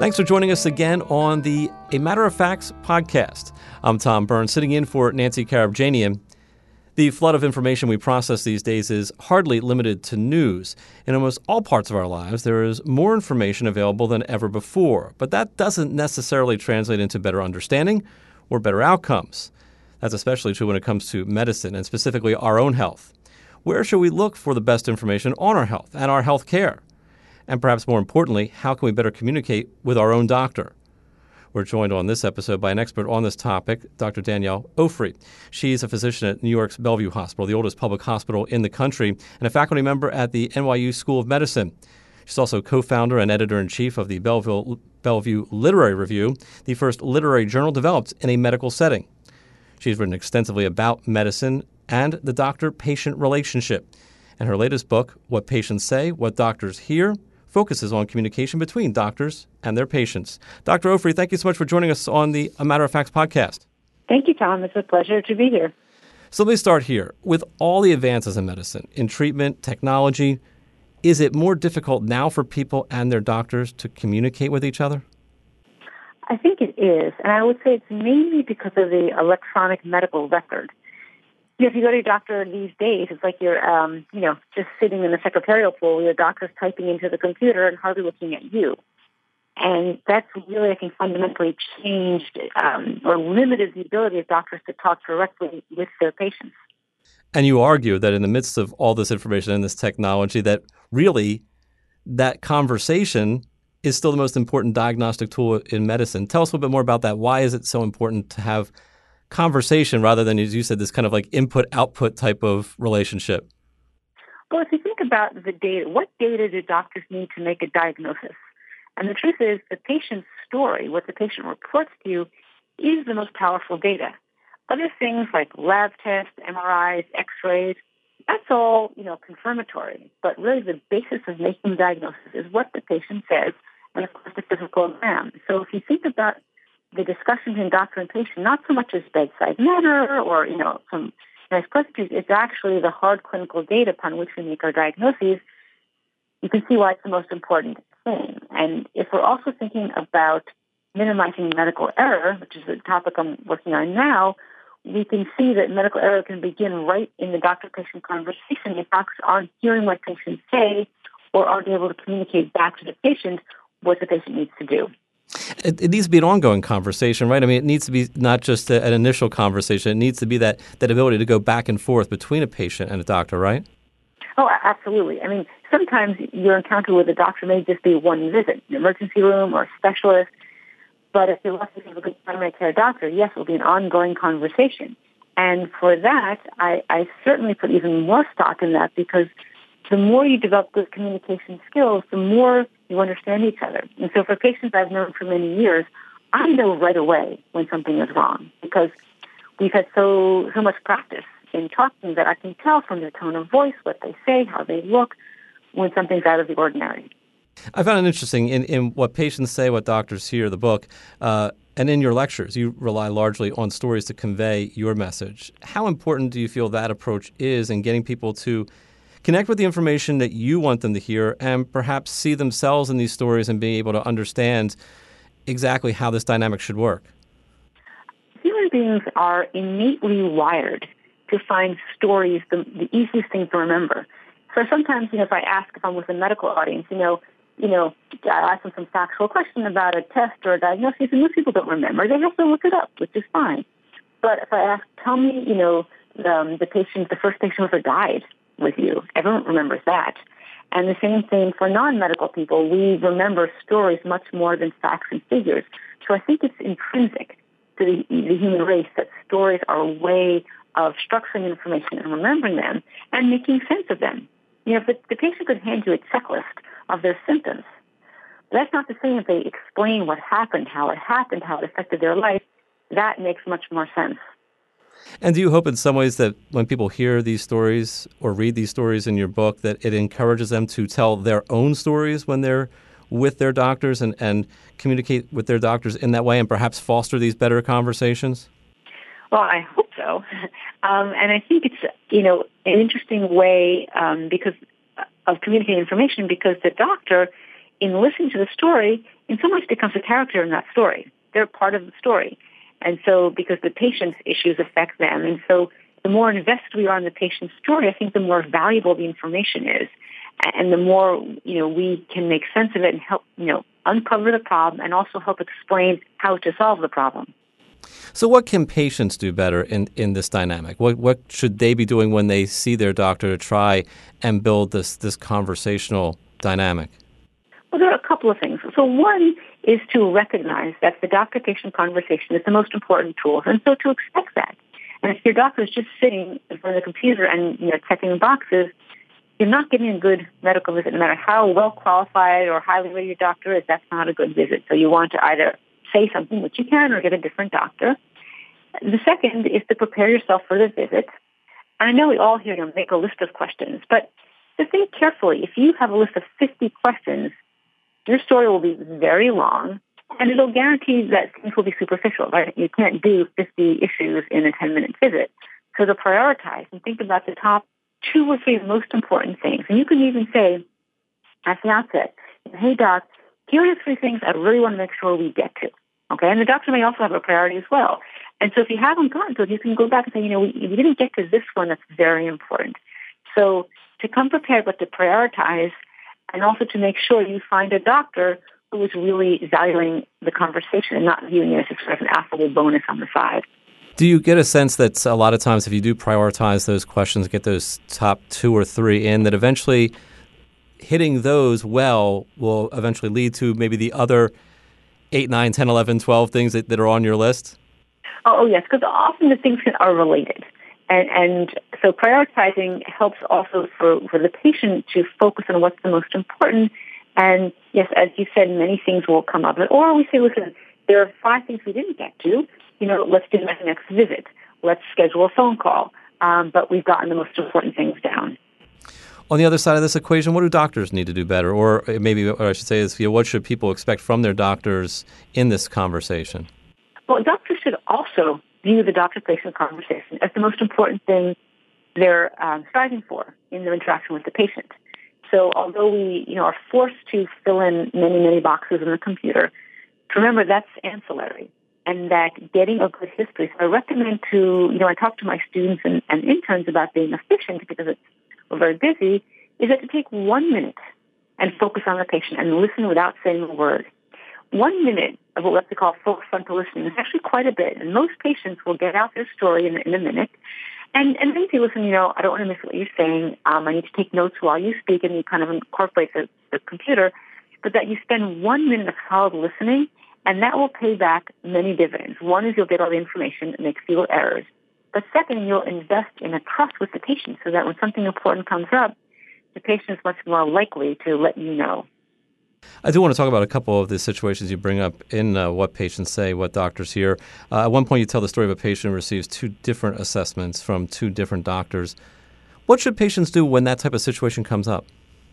Thanks for joining us again on the A Matter of Facts podcast. I'm Tom Burns, sitting in for Nancy Karabjanian. The flood of information we process these days is hardly limited to news. In almost all parts of our lives, there is more information available than ever before, but that doesn't necessarily translate into better understanding or better outcomes. That's especially true when it comes to medicine and specifically our own health. Where should we look for the best information on our health and our health care? And perhaps more importantly, how can we better communicate with our own doctor? We're joined on this episode by an expert on this topic, Dr. Danielle Ofri. She's a physician at New York's Bellevue Hospital, the oldest public hospital in the country, and a faculty member at the NYU School of Medicine. She's also co-founder and editor-in-chief of the Bellevue Literary Review, the first literary journal developed in a medical setting. She's written extensively about medicine and the doctor-patient relationship. And her latest book, What Patients Say, What Doctors Hear, focuses on communication between doctors and their patients. Dr. Ofri, thank you so much for joining us on the A Matter of Facts podcast. Thank you, Tom. It's a pleasure to be here. So let me start here. With all the advances in medicine, in treatment, technology, is it more difficult now for people and their doctors to communicate with each other? I think it is, and I would say it's mainly because of the electronic medical record. If you go to your doctor these days, it's like you're, just sitting in the secretarial pool where your doctor's typing into the computer and hardly looking at you. And that's really, I think, fundamentally changed or limited the ability of doctors to talk directly with their patients. And you argue that in the midst of all this information and this technology, that really that conversation is still the most important diagnostic tool in medicine. Tell us a little bit more about that. Why is it so important to have conversation rather than, as you said, this kind of like input-output type of relationship? Well, if you think about the data, what data do doctors need to make a diagnosis? And the truth is the patient's story, what the patient reports to you, is the most powerful data. Other things like lab tests, MRIs, X-rays, that's all, confirmatory. But really the basis of making the diagnosis is what the patient says and, of course, the physical exam. So if you think about the discussions in doctor and patient, not so much as bedside manner or, some nice pleasantries, it's actually the hard clinical data upon which we make our diagnoses. You can see why it's the most important thing. And if we're also thinking about minimizing medical error, which is the topic I'm working on now, we can see that medical error can begin right in the doctor-patient conversation if doctors aren't hearing what patients say or aren't able to communicate back to the patient what the patient needs to do. It needs to be an ongoing conversation, right? I mean, it needs to be not just an initial conversation. It needs to be that ability to go back and forth between a patient and a doctor, right? Oh, absolutely. I mean, sometimes your encounter with a doctor may just be one visit, an emergency room or a specialist. But if you're lucky to have a good primary care doctor, yes, it will be an ongoing conversation. And for that, I certainly put even more stock in that because the more you develop good communication skills, the more you understand each other. And so for patients I've known for many years, I know right away when something is wrong because we've had so much practice in talking that I can tell from their tone of voice, what they say, how they look, when something's out of the ordinary. I found it interesting in What Patients Say, What Doctors Hear, the book, and in your lectures, you rely largely on stories to convey your message. How important do you feel that approach is in getting people to connect with the information that you want them to hear and perhaps see themselves in these stories and being able to understand exactly how this dynamic should work? Human beings are innately wired to find stories the easiest thing to remember. So sometimes, if I'm with a medical audience, I ask them some factual question about a test or a diagnosis, and most people don't remember. They have to look it up, which is fine. But if I ask, tell me, the first patient ever died with you, everyone remembers that. And the same thing for non-medical people. We remember stories much more than facts and figures. So I think it's intrinsic to the human race that stories are a way of structuring information and remembering them and making sense of them. If the patient could hand you a checklist of their symptoms, that's not the same if they explain what happened, how it affected their life. That makes much more sense. And do you hope in some ways that when people hear these stories or read these stories in your book, that it encourages them to tell their own stories when they're with their doctors and communicate with their doctors in that way and perhaps foster these better conversations? Well, I hope so. And I think it's, an interesting way because of communicating information because the doctor, in listening to the story, in some ways becomes a character in that story. They're part of the story. And so because the patient's issues affect them. And so the more invested we are in the patient's story, I think the more valuable the information is. And the more, we can make sense of it and help, uncover the problem and also help explain how to solve the problem. So what can patients do better in this dynamic? What should they be doing when they see their doctor to try and build this conversational dynamic? Well, there are a couple of things. So one is to recognize that the doctor-patient conversation is the most important tool, and so to expect that. And if your doctor is just sitting in front of the computer and checking boxes, you're not getting a good medical visit. No matter how well qualified or highly rated your doctor is, that's not a good visit. So you want to either say something, which you can, or get a different doctor. The second is to prepare yourself for the visit. And I know we all here make a list of questions, but to think carefully. If you have a list of 50 questions, your story will be very long, and it'll guarantee that things will be superficial, right? You can't do 50 issues in a 10-minute visit. So to prioritize and think about the top 2 or 3 most important things. And you can even say at the outset, hey, doc, here are the 3 things I really want to make sure we get to. Okay, and the doctor may also have a priority as well. And so if you haven't gotten to it, you can go back and say, we didn't get to this one that's very important. So to come prepared, but to prioritize, and also to make sure you find a doctor who is really valuing the conversation and not viewing it as sort of an affable bonus on the side. Do you get a sense that a lot of times if you do prioritize those questions, get those top 2 or 3 in, that eventually hitting those well will eventually lead to maybe the other 8, 9, 10, 11, 12 things that are on your list? Oh yes, because often the things are related. And so prioritizing helps also for the patient to focus on what's the most important. And yes, as you said, many things will come up. Or we say, listen, there are 5 things we didn't get to. Let's do that next visit. Let's schedule a phone call. But we've gotten the most important things down. On the other side of this equation, what do doctors need to do better? Or maybe what I should say is, what should people expect from their doctors in this conversation? Well, doctors should also view the doctor-patient conversation as the most important thing they're striving for in their interaction with the patient. So although we are forced to fill in many, many boxes in the computer, remember that's ancillary, and that getting a good history. So I recommend I talk to my students and interns about being efficient because we're very busy, is that to take 1 minute and focus on the patient and listen without saying a word. 1 minute of what we call full frontal listening is actually quite a bit, and most patients will get out their story in a minute. And then say, listen, I don't want to miss what you're saying. I need to take notes while you speak, and you kind of incorporate the computer, but that you spend 1 minute of solid listening, and that will pay back many dividends. One is you'll get all the information and make fewer errors. But second, you'll invest in a trust with the patient so that when something important comes up, the patient is much more likely to let you know. I do want to talk about a couple of the situations you bring up in what patients say, what doctors hear. At one point, you tell the story of a patient who receives 2 different assessments from 2 different doctors. What should patients do when that type of situation comes up?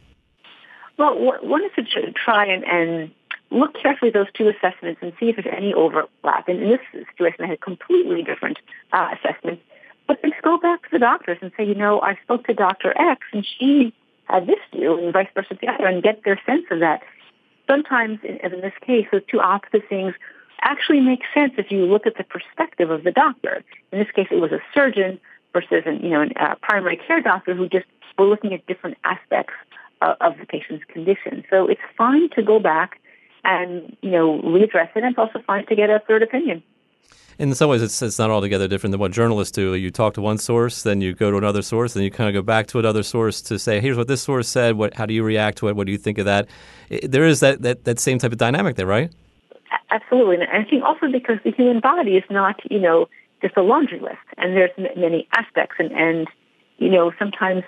Well, one is to try and look carefully at those 2 assessments and see if there's any overlap. And in this situation, I had completely different assessments. But then go back to the doctors and say, I spoke to Dr. X, and she had this view, and vice versa the other, and get their sense of that. Sometimes, as in this case, those 2 opposite things actually make sense if you look at the perspective of the doctor. In this case, it was a surgeon versus a primary care doctor who just were looking at different aspects of the patient's condition. So it's fine to go back and readdress it, and it's also fine to get a third opinion. In some ways, it's not altogether different than what journalists do. You talk to one source, then you go to another source, then you kind of go back to another source to say, here's what this source said. How do you react to it? What do you think of that? There is that same type of dynamic there, right? Absolutely. And I think also because the human body is not, just a laundry list. And there's many aspects. And sometimes,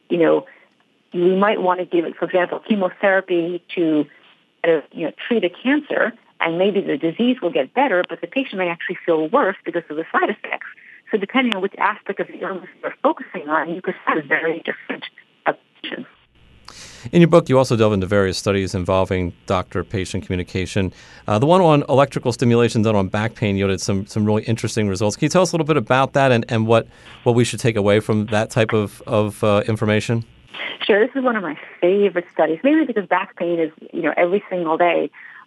we might want to give it, for example, chemotherapy to treat a cancer, and maybe the disease will get better, but the patient may actually feel worse because of the side effects. So depending on which aspect of the illness you're focusing on, you could have very different options. In your book, you also delve into various studies involving doctor-patient communication. The one on electrical stimulation done on back pain yielded some really interesting results. Can you tell us a little bit about that and what we should take away from that type of information? Sure. This is one of my favorite studies, mainly because back pain is, every single day.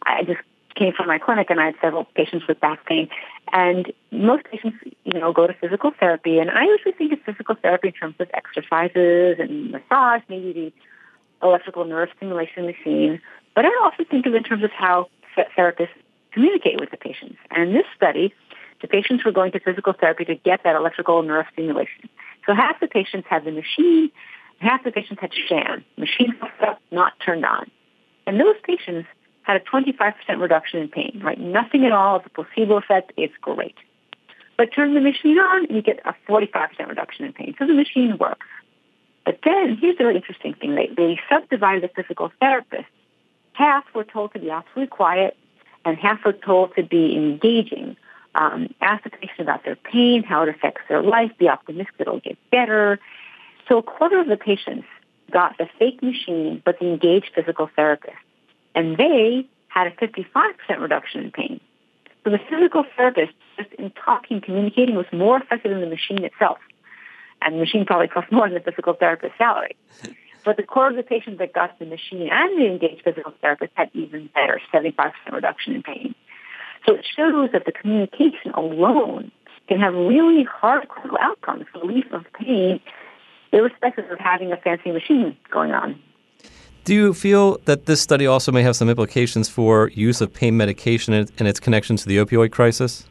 I just came from my clinic and I had several patients with back pain. And most patients, go to physical therapy. And I usually think of physical therapy in terms of exercises and massage, maybe the electrical nerve stimulation machine. But I also think of it in terms of how therapists communicate with the patients. And in this study, the patients were going to physical therapy to get that electrical nerve stimulation. So half the patients had the machine, half the patients had sham, machine hooked up, not turned on. And those patients had a 25% reduction in pain, right? Nothing at all. It's a placebo effect. It's great. But turn the machine on, and you get a 45% reduction in pain. So the machine works. But then, here's the really interesting thing. They subdivided the physical therapists. Half were told to be absolutely quiet, and half were told to be engaging. Ask the patient about their pain, how it affects their life, be optimistic it'll get better. So a quarter of the patients got the fake machine, but the engaged physical therapist. And they had a 55% reduction in pain. So the physical therapist, just in talking, communicating, was more effective than the machine itself. And the machine probably cost more than the physical therapist's salary. But the quarter of the patients that got the machine and the engaged physical therapist had even better, 75% reduction in pain. So it shows that the communication alone can have really hard clinical outcomes, relief of pain, irrespective of having a fancy machine going on. Do you feel that this study also may have some implications for use of pain medication and its connection to the opioid crisis?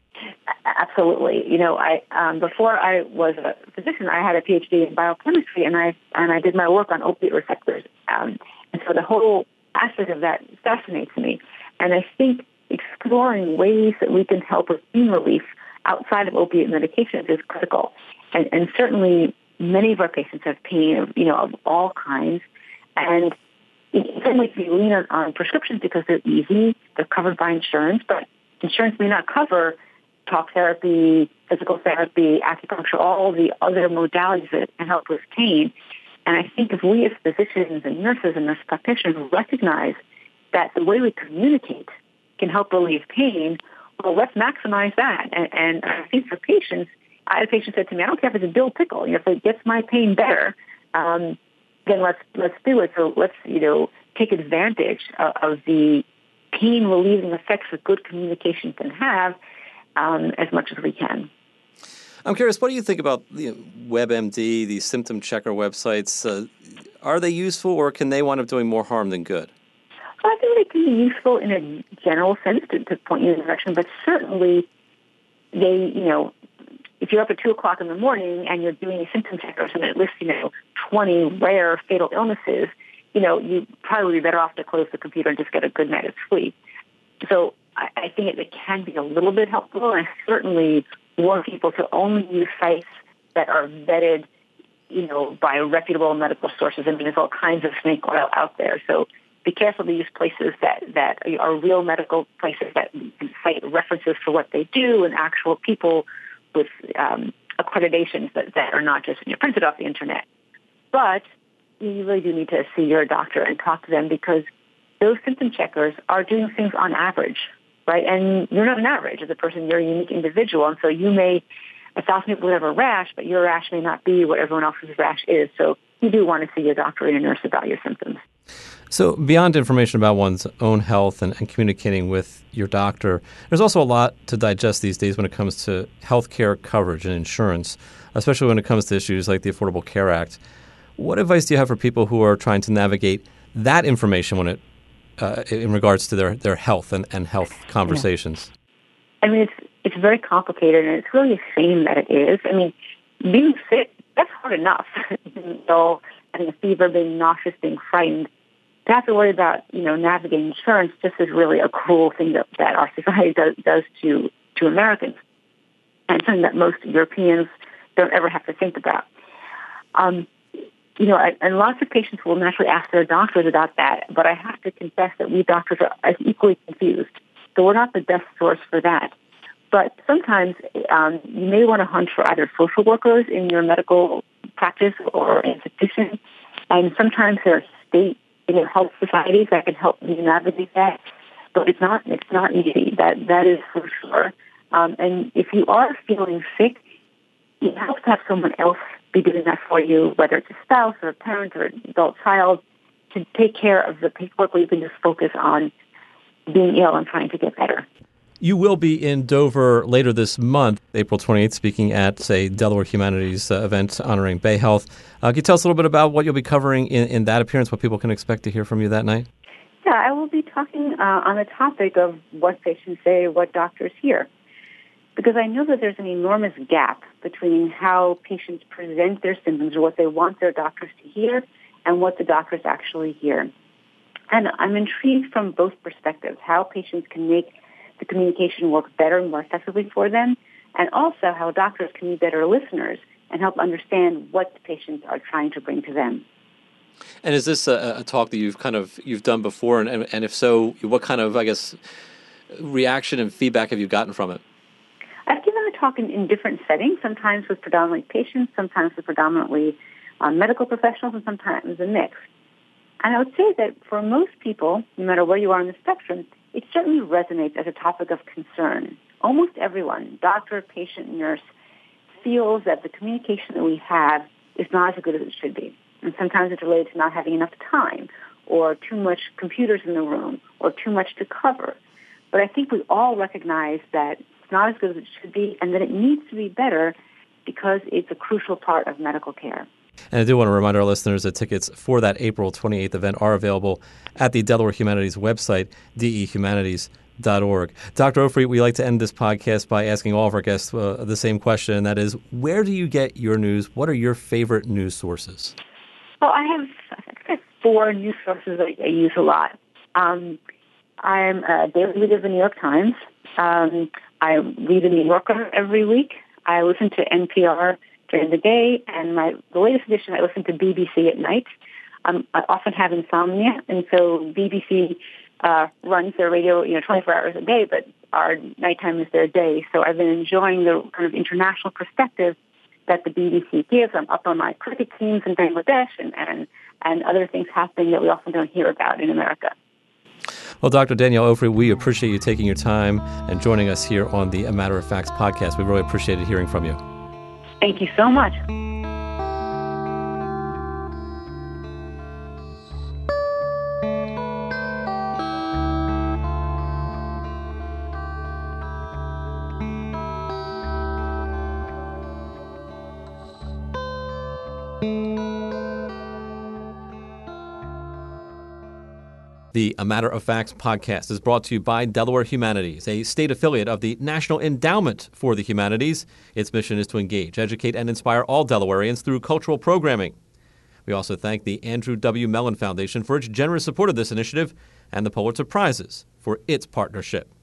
Absolutely. Before I was a physician, I had a PhD in biochemistry, and I did my work on opiate receptors. And so the whole aspect of that fascinates me. And I think exploring ways that we can help with pain relief outside of opiate medications is critical. And certainly many of our patients have pain of all kinds. And certainly we lean on prescriptions because they're easy, they're covered by insurance, but insurance may not cover talk therapy, physical therapy, acupuncture, all the other modalities that can help with pain. And I think if we as physicians and nurses and nurse practitioners recognize that the way we communicate can help relieve pain, well, let's maximize that. And I think for patients, I had a patient said to me, I don't care if it's a dill pickle. If it gets my pain better, then let's do it. So let's, take advantage of the pain relieving effects that good communication can have as much as we can. I'm curious, what do you think about WebMD, these symptom checker websites? Are they useful, or can they wind up doing more harm than good? Well, I think they can be useful in a general sense to point you in the direction, but certainly they, if you're up at 2 o'clock in the morning and you're doing a symptom checker and it lists, 20 rare fatal illnesses, you probably would be better off to close the computer and just get a good night of sleep. So I think it can be a little bit helpful, and I certainly warn people to only use sites that are vetted, by reputable medical sources. I mean, there's all kinds of snake oil out there. So be careful to use places that are real medical places that cite references for what they do and actual people with accreditations that are not just printed off the internet. But you really do need to see your doctor and talk to them, because those symptom checkers are doing things on average, right? And you're not an average as a person. You're a unique individual. And so 1,000 people would have a rash, but your rash may not be what everyone else's rash is. So you do want to see your doctor and a nurse about your symptoms. So beyond information about one's own health and communicating with your doctor, there's also a lot to digest these days when it comes to healthcare coverage and insurance, especially when it comes to issues like the Affordable Care Act. What advice do you have for people who are trying to navigate that information when in regards to their health and health conversations? Yeah. I mean, it's very complicated, and it's really a shame that it is. I mean, being sick, that's hard enough. So having a fever, being nauseous, being frightened, to have to worry about, navigating insurance just is really a cruel thing that our society does to Americans, and something that most Europeans don't ever have to think about. And lots of patients will naturally ask their doctors about that, but I have to confess that we doctors are as equally confused. So we're not the best source for that. But sometimes you may want to hunt for either social workers in your medical practice or institution, and sometimes there are state health societies that can help you navigate that. But it's not easy. That is for sure. And if you are feeling sick, it helps to have someone else be doing that for you, whether it's a spouse or a parent or an adult child, to take care of the paperwork, where you can just focus on being ill and trying to get better. You will be in Dover later this month, April 28th, speaking at a Delaware Humanities event honoring Bay Health. Can you tell us a little bit about what you'll be covering in that appearance, what people can expect to hear from you that night? Yeah, I will be talking on the topic of what patients say, what doctors hear, because I know that there's an enormous gap between how patients present their symptoms or what they want their doctors to hear and what the doctors actually hear. And I'm intrigued from both perspectives, how patients can make the communication work better and more effectively for them, and also how doctors can be better listeners and help understand what the patients are trying to bring to them. And is this a talk that you've done before, and if so, what kind of, I guess, reaction and feedback have you gotten from it? I've given a talk in different settings, sometimes with predominantly patients, sometimes with predominantly medical professionals, and sometimes a mix. And I would say that for most people, no matter where you are on the spectrum, it certainly resonates as a topic of concern. Almost everyone, doctor, patient, nurse, feels that the communication that we have is not as good as it should be. And sometimes it's related to not having enough time or too much computers in the room or too much to cover. But I think we all recognize that it's not as good as it should be and that it needs to be better because it's a crucial part of medical care. And I do want to remind our listeners that tickets for that April 28th event are available at the Delaware Humanities website, dehumanities.org. Dr. Ofri, we like to end this podcast by asking all of our guests the same question, and that is, where do you get your news? What are your favorite news sources? Well, I have 4 news sources that I use a lot. I'm a daily reader of the New York Times. I read the New Yorker every week. I listen to NPR during the day, and the latest edition, I listen to BBC at night. I often have insomnia, and so BBC runs their radio, 24 hours a day, but our nighttime is their day. So I've been enjoying the kind of international perspective that the BBC gives. I'm up on my cricket teams in Bangladesh and other things happening that we often don't hear about in America. Well, Dr. Danielle Ofri, we appreciate you taking your time and joining us here on the A Matter of Facts podcast. We really appreciated hearing from you. Thank you so much. The A Matter of Facts podcast is brought to you by Delaware Humanities, a state affiliate of the National Endowment for the Humanities. Its mission is to engage, educate, and inspire all Delawareans through cultural programming. We also thank the Andrew W. Mellon Foundation for its generous support of this initiative and the Pulitzer Prizes for its partnership.